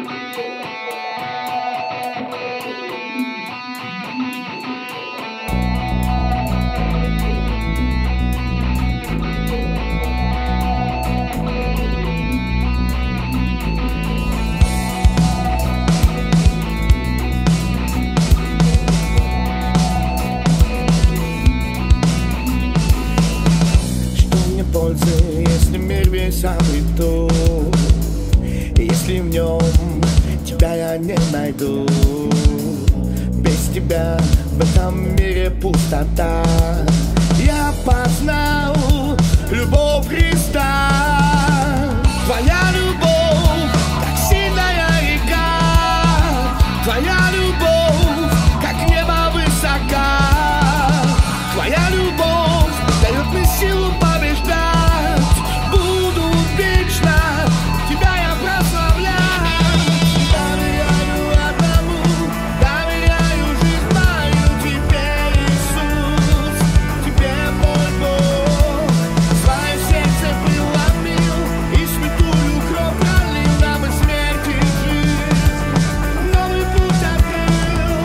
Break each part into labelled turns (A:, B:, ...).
A: Если мир весь обрету, если в нем тебя я не найду, без тебя в этом мире пустота. Я познал любовь Христа. Твоя любовь, как сильная река, твоя любовь, как небо высока. Твоя любовь дает мне силу побеждать. Буду вечно тебя я прославлять. Доверяю одному, доверяю жизнь мою тебе, Иисус. Тебе мой Бог, свое сердце преломил и святую кровь пролил, нам из смерти жизнь новый путь открыл.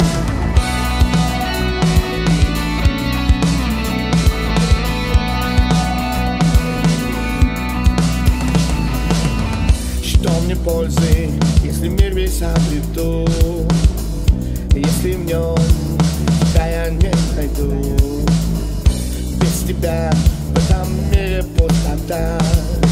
A: Что мне пользы, если мир весь обрету, если в нем тебя я не найду? Без тебя в этом мире пустота.